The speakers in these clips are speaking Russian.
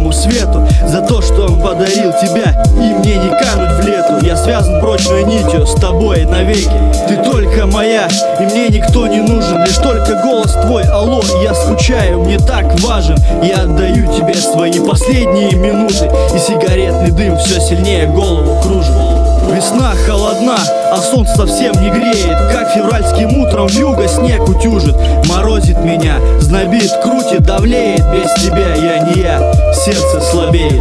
белому свету, за то, что он подарил тебя, и мне не кануть в лету. Я связан прочной нитью с тобой навеки. Ты только моя, и мне никто не нужен, лишь только голос твой, алло. Я скучаю, мне так важен. Я отдаю тебе свои последние минуты, и сигаретный дым все сильнее голову кружит. Весна холодна, а солнце совсем не греет. Как февральским утром вьюга снег утюжит. Морозит меня, знобит, крутит, давлеет. Без тебя я не я, сердце слабеет.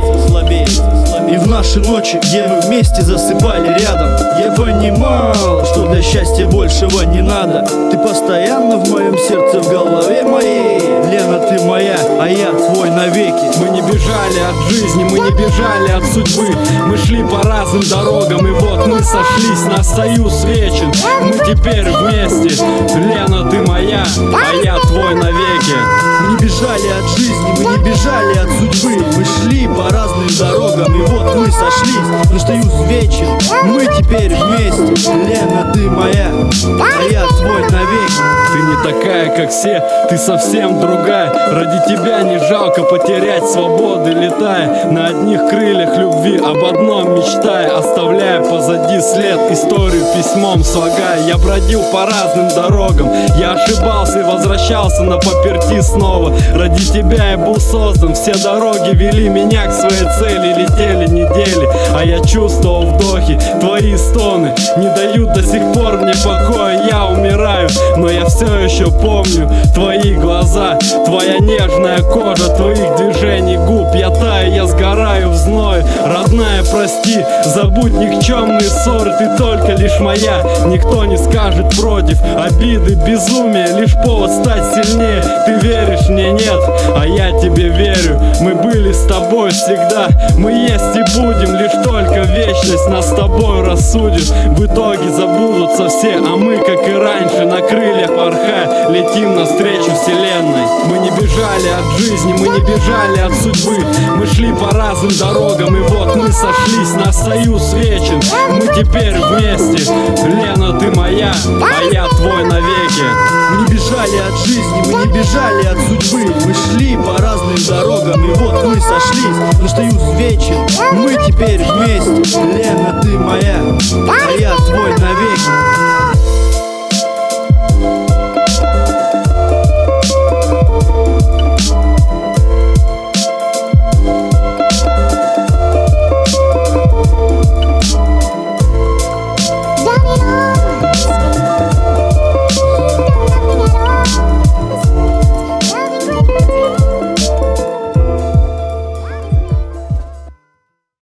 И в наши ночи, где мы вместе засыпали рядом, я понимал, что для счастья большего не надо. Ты постоянно в моем сердце, в голове моей. Лена, ты моя, а я твой навеки. Мы не бежали от жизни, мы не бежали от судьбы. Мы шли по разным дорогам, и вот мы сошлись, наш союз вечен. Мы теперь вместе. Лена, ты моя, а я твой навеки. Мы не бежали от жизни, мы не бежали от судьбы. Мы шли по разным дорогам, и вот мы сошлись, наш союз вечен. Мы теперь вместе. Лена, ты моя, а я твой навеки. Ты не такая, как все, ты совсем другая. Ради тебя не жалко потерять свободы, летая на одних крыльях любви, об одном мечтая, оставляя позади след, историю письмом слагая. Я бродил по разным дорогам, я ошибался и возвращался на поперти снова. Ради тебя я был создан, все дороги вели меня к своей цели. Летели недели, а я чувствовал вдохи, твои стоны не дают до сих пор мне покоя. Я умираю, но я все еще помню твои глаза, твоя нежная кожа, твоих движений губ. Я таю, я сгораю в зной. Родная, прости, забудь никчемные ссоры. Ты только лишь моя, никто не скажет против. Обиды, безумие, лишь повод стать сильнее. Ты веришь мне, нет, а я тебе верю. Мы были с тобой всегда, мы есть и будем. Лишь только вечность нас с тобой рассудит. В итоге забудутся все, а мы, как и раньше, на крыльях порхая, летим навстречу вселенной. Мы не бежали от жизни, мы не бежали от судьбы. Мы шли по разным дорогам, и вот мы сошлись, наш союз вечен. Мы теперь вместе. Лена, ты моя, а я твой навеки. Мы не бежали от жизни, мы не бежали от судьбы. Мы шли по разным дорогам, и вот мы сошлись, наш союз вечен. Мы теперь вместе. Лена, ты моя, а я твой навеки.